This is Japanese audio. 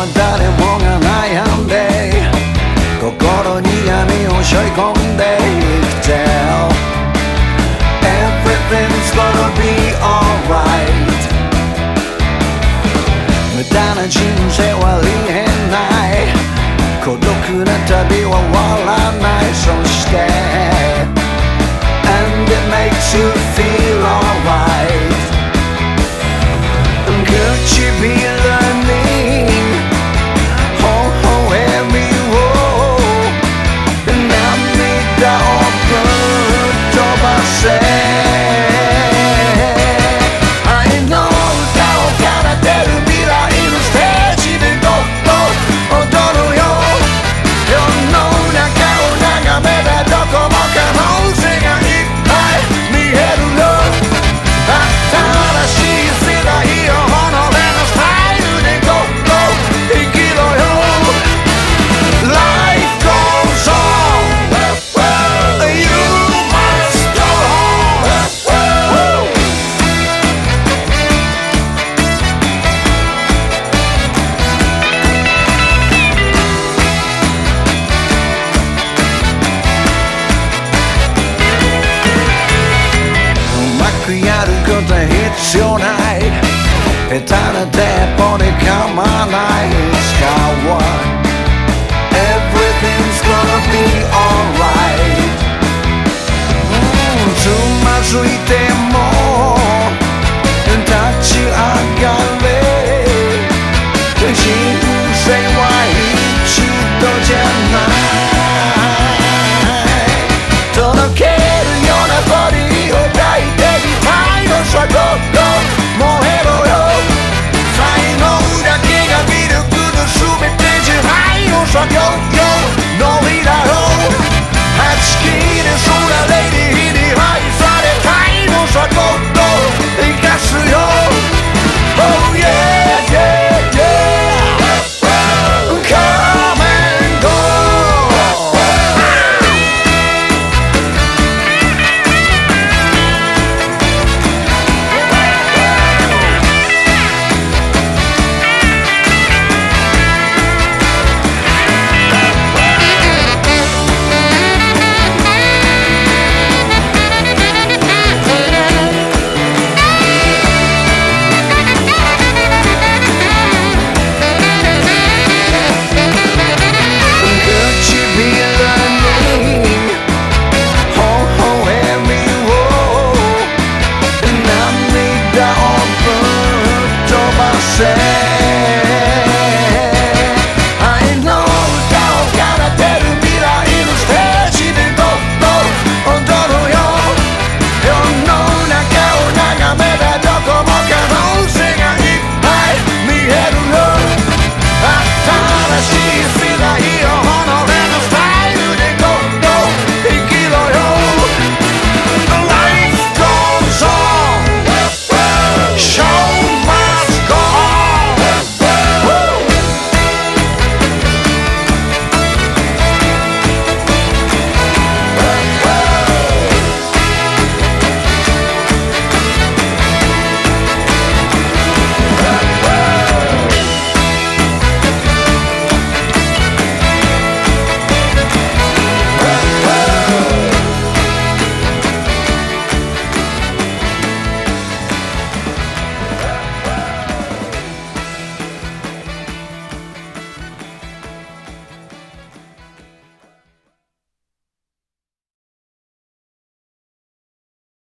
は誰もが悩んで心に闇を背負い込んで生きて Everything's gonna be alright 無駄な人生はありえない孤独な旅は終わらないそして And it makes you feel alright 唇に微笑みを涙をぶっ飛ばせ愛の歌を奏でる未来のステージでどっと踊るよ世の中を眺めてどこも可能性がいっぱい見えるよ新しい世代をやることは必要ない下手なテンポで構わない使う Everything's gonna be alright つまずいても立ち上がれ人生は一度じゃない